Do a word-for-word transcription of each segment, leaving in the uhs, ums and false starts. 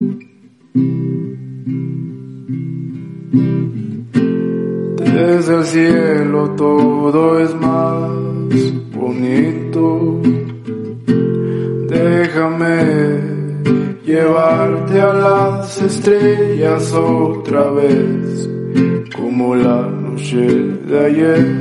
Desde el cielo todo es más bonito. Déjame llevarte a las estrellas otra vez, como la noche de ayer.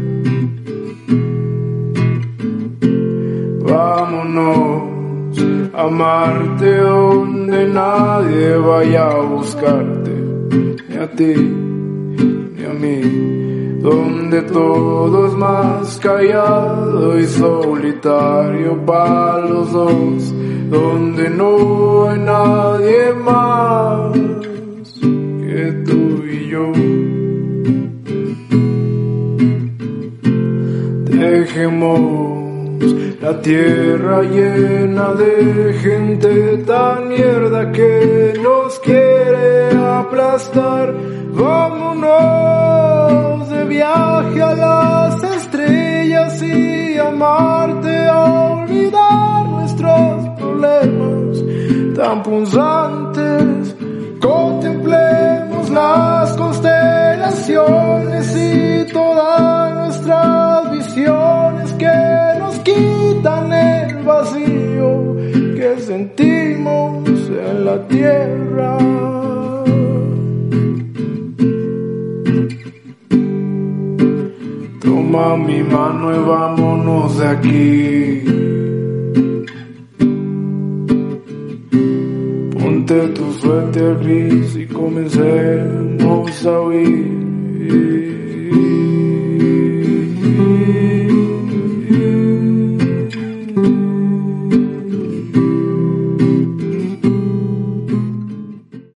Vámonos a amarte donde nadie vaya a buscarte, ni a ti ni a mí, donde todo es más callado y solitario para los dos, donde no hay nadie más que tú y yo. Dejemos la tierra llena de gente tan mierda que nos quiere aplastar. Vámonos de viaje a las estrellas y amarte, a olvidar nuestros problemas tan punzantes. Contemplemos las constelaciones y todas nuestras visiones que nos quitan el vacío que sentimos en la tierra. Toma mi mano y vámonos de aquí. Ponte tu suéter gris y comencemos a huir.